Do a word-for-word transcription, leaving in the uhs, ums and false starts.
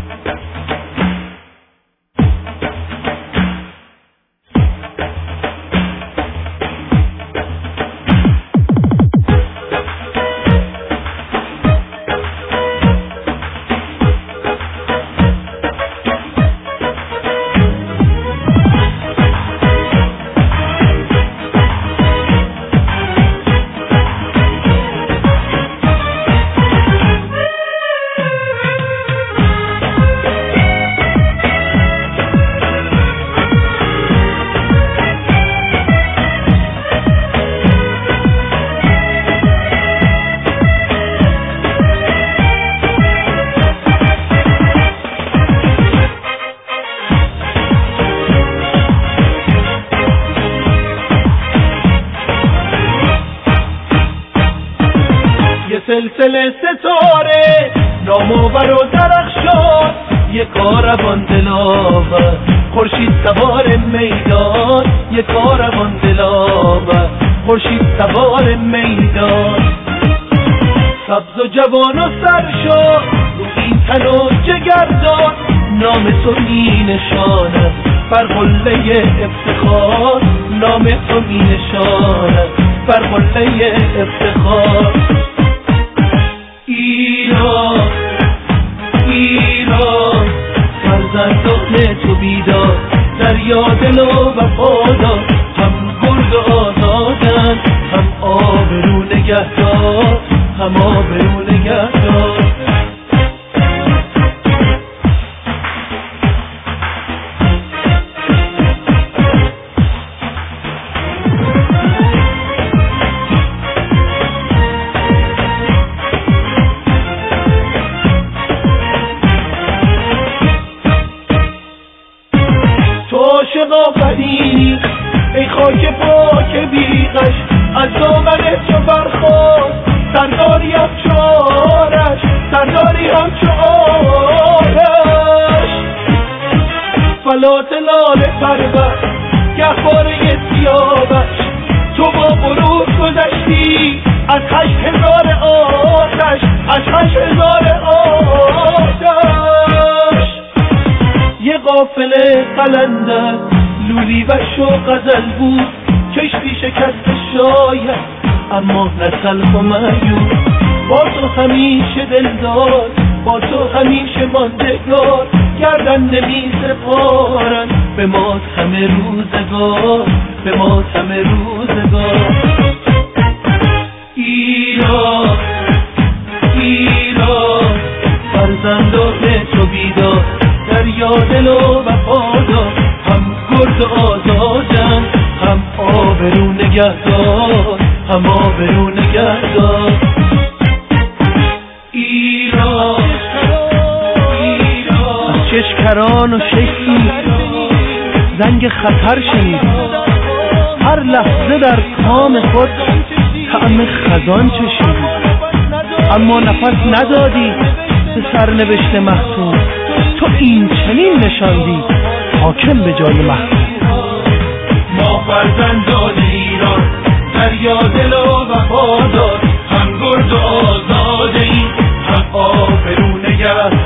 سلسله ستاره نامآور و درخشان، یک کاروان دلاور خورشید سوار میدان، یک کاروان دلاور خورشید سوار میدان. سبز و جوان و سرشار رو این تن و جگردان، نام تو می نشاند بر قله افتخار، نام تو می نشاند بر قله افتخار. ایران ایران فرزندان تو بیدار، دریا دل و وفادار، هم گرد و آزادن، هم آبرو نگهدار، هم آبرو نگهدار. عاشق آفرینی ای خاک پاک بیغش، از دامن تو برخواست سرداری هم چارش، سرداری هم چارش. فلات لاله پرور گهواره سیاوش، تو با غرور گذشتی از هشت هزار آتش، از هشت هزار آتش. یه قافله قلندر لولی و شو غزل بود، کشتی شکست شاید اما نسل و معیوب. با تو همیشه دلدار، با تو همیشه ماندگار، گردن نمی سپارن به ما همه روزگار، به ما همه روزگار. ایران ایران فرزندان تو بیدار، دریا دل و وفادار، هم گرد و آزادن، هم آبرو نگهدار، هم آبرو نگهدار. ایران ایران از چشکران و شیخی زنگ خطر شنید، هر لحظه در کام خود طعم خزان چشید، اما نفس ندادی به سرنوشت محتوم. تو این چنین نشاندی حاکم به جای محکوم. ما فرزندان ایران، دریا دل و وفادار، هم گرد و آزاده ایم، هم آبرو نگهدار.